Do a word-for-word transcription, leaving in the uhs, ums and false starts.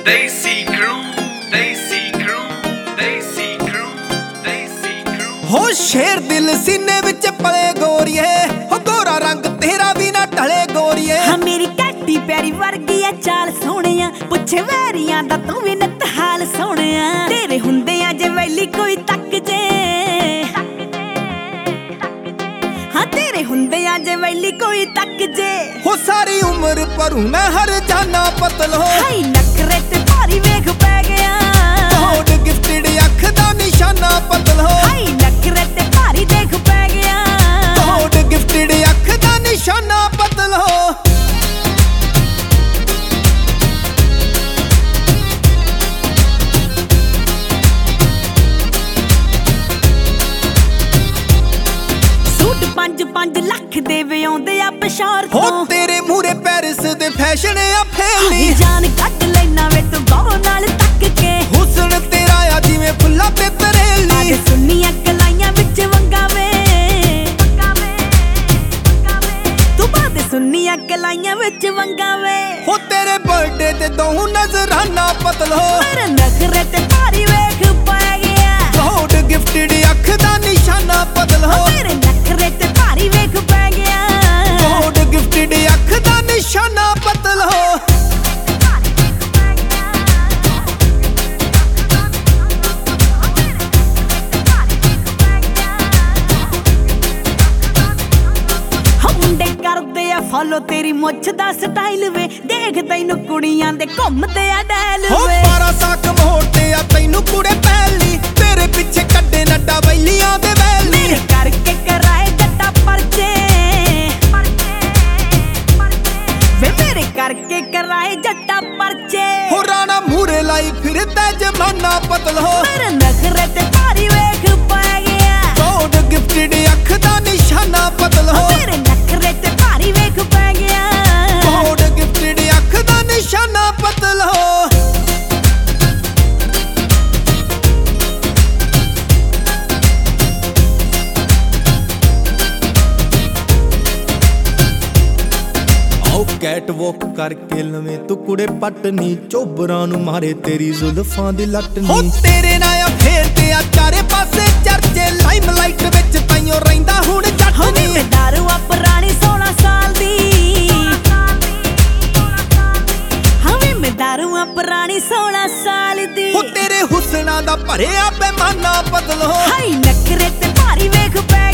Desi crew, Desi crew, Desi crew, Desi crew। हो शेर दिल सीने विच पले गोरिए, हो गोरा रंग तेरा भी ना टले गोरिए। हाँ मेरी काटी प्यारी वर्गी आ चाल सोहणिया, पुछे वैरियां दा तू भी नत हाल सोहणिया। तेरे हुंदियां जे वैली कोई तक जे, हाँ तेरे हुंदियां जे वैली कोई तक जे। हो सारी उम्र भरू मैं हर जाना पतल हो। हाय नखरे ते भारी वेख पै गया, होड गिफ्टेड अख दा निशाना पतल हो। हाय नखरे ते भारी देख पै गया, होड गिफ्टेड अख दा निशाना पतल हो। पंज पंज लख दे वे आउंदे आ पशार हो तो। तेरे मूरे पेरिस दे फैशन आ फैली, जान कट लेना वे तू गौर नाल तक के। हुस्न तेरा आ जिवें फुल्ला ते तरेली। आज सुन्नियां कलाइयां विच वंगावे, तू बात सुन्नियां कलाइयां विच वंगावे। हो तेरे बर्थडे ते दो नजराना पतल हो। मेरे नखरे ते भारी वेख पै गया, होड गिफ्टेड अख दा निशाना पतल हो। मेरे नखरे ते भारी वेख पै गया, होड गिफ्टेड अख दा निशाना पतल हो। मुंडे करदे आ फॉलो तेरी मुੱਛ दा स्टाइल वे। देख तैनू कुड़ियां दे घुमदे आ डैल हो वे। बारा साक मोटे आ तैनू कुड़े पैली, तेरे पिछे कड्डे नड्डा वैलियां दे वैली। मेरे करके कराए जट्टा परचे, वे मेरे करके कराए जट्टा परचे। हो राणा मूरे लाई फिरदा जमाना पतल हो। मेरे नखरे ते भारी वेख पै गया, होड गिफ्टेड अख दा निशाना पतल हो। मेरे नखरे ते भारी वेख पै गया, होड गिफ्टेड अख दा निशाना पतल हो। कैट वॉक करके लवे तू कुड़े पटनी, चोबरां नू मारे तेरी जुल्फां दी लटनी। हो तेरे नाया फेर ते आ चारे पासे चर्चे, लाइमलाइट विच ताइयों रहिंदा हुण जटनी। मैं दारू आ पुरानी सोलह साल दी, हाँ वे मैं दारू आ पुरानी सोलह साल दी। हो तेरे हुस्ना दा भरिया पैमाना पतल हो। हाय नखरे ते भारी वेख पै